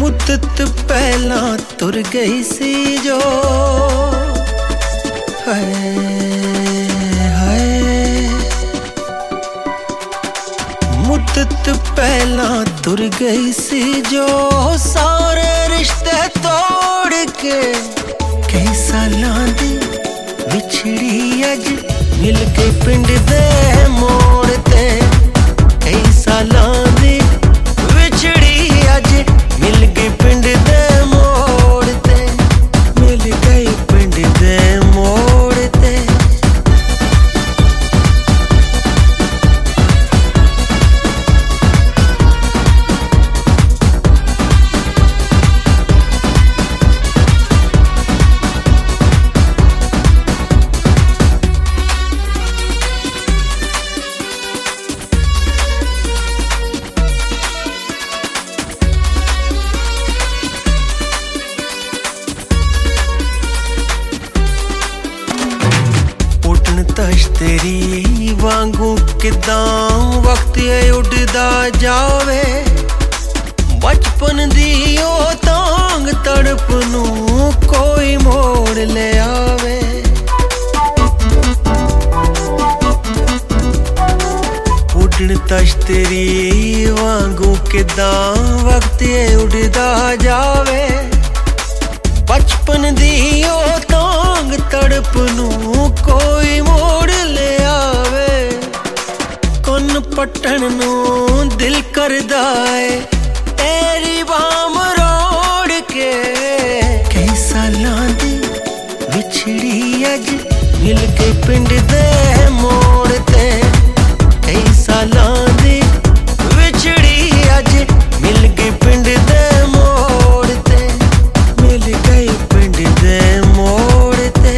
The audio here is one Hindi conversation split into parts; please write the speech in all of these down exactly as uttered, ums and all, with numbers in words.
मुद्दत पहला तुर गई सी जो हाय हाय। मुद्दत पहला तुर गई सी जो सारे रिश्ते तोड़ के कई सालां दी विछड़ी अज मिल के पिंड दे मोड़ ते। कई सालां दी विछड़ी अज मिल गई पिंड दे मोड़ ते। मिल गई पिंड दे मोड़ ते। तश तेरी वांगू किदां वक्त उड़दा जावे। बचपन दी ओ तांग तड़प नू कोई मोड़ ले आवे। उड़न तश तेरी वांगू किदां वक्त उड़दा जावे। बचपन दी ओ तांग तड़प नू कोई मोड़ ले आवे। कौन पटन नू दिल करदा है तेरी बाम रोड़ के। कई सालां दी विछड़ी अज मिल के पिंड दे मोड़ ते। कई सालां दी विछड़ी अज मिल के पिंड दे मोड़ ते। मिल गई पिंड दे मोड़ ते।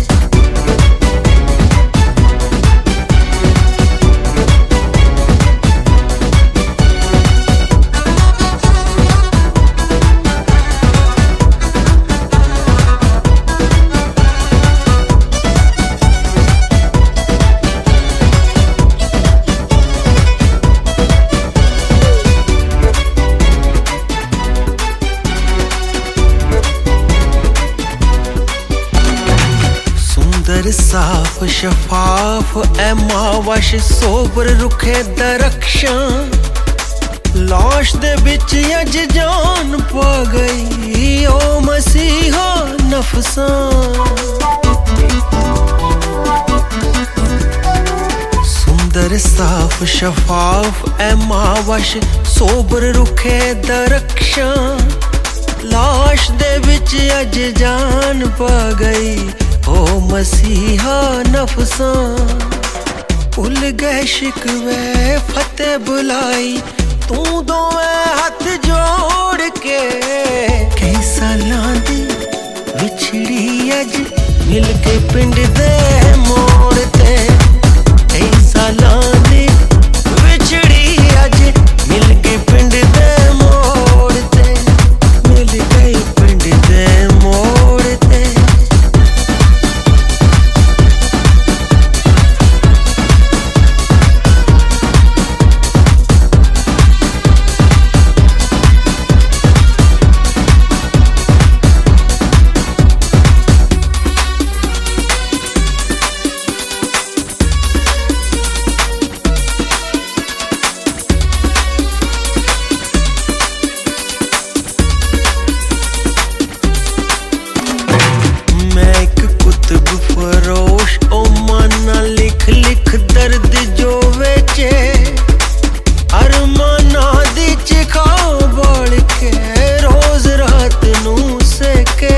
साफ शफाफ ए मावश सोबर रुखे दरख्शां। लाश दे बिच अज जान पा गई ओ मसीहा नफसां। सुंदर साफ शफाफ ए मावश सोबर रुखे दरख्शां। लाश दे बिच अज जान पा गई ओ मसीहा नफसां। भुल गए शिकवे फतेह बुलाई तू दोवें हाथ जोड़ के। कई सालां दी विछड़ी अज मिल के पिंड दे मोड़ ते। कई सालां दी विछड़ी अज मिल के पिंड दे मोड़ ते। मिल गई पिंड दे मोड़ ते। फरोश ओ माना लिख लिख दर्द जो वेचे। अरमाना दी चिखाओ बाल के रोज रात नू सेके।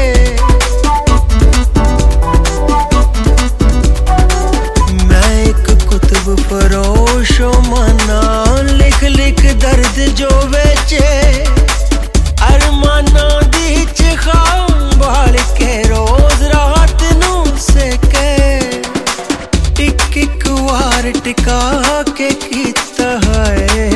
मैं एक कुतुब फरोश ओ माना लिख लिख दर्द जो वेचे। अरमाना दी चिखाओ बाल के रोज रात नू सेके। टिक एक वार टिका के कीता है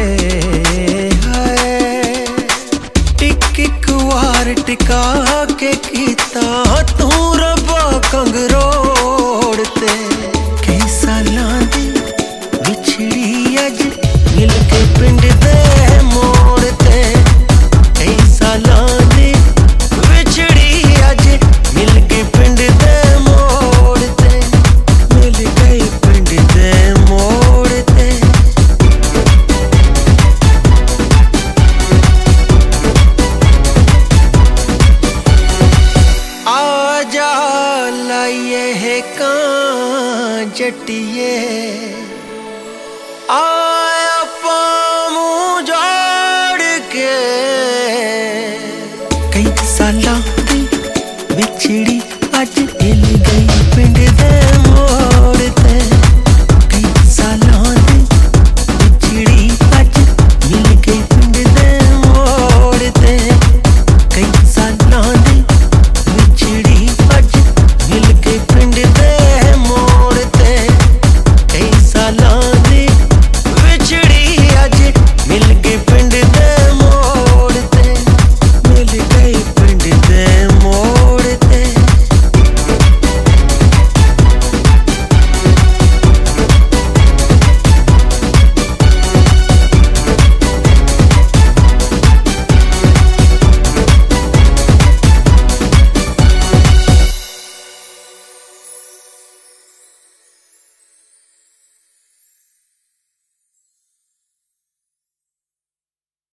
हाय। टिक एक वार टिका के कीता तू रब्बा कंगरोड़ ते। कई सालां दी विछड़ी अज मिल के पिंड दे मोड़ ते। कई सालां बेटिए।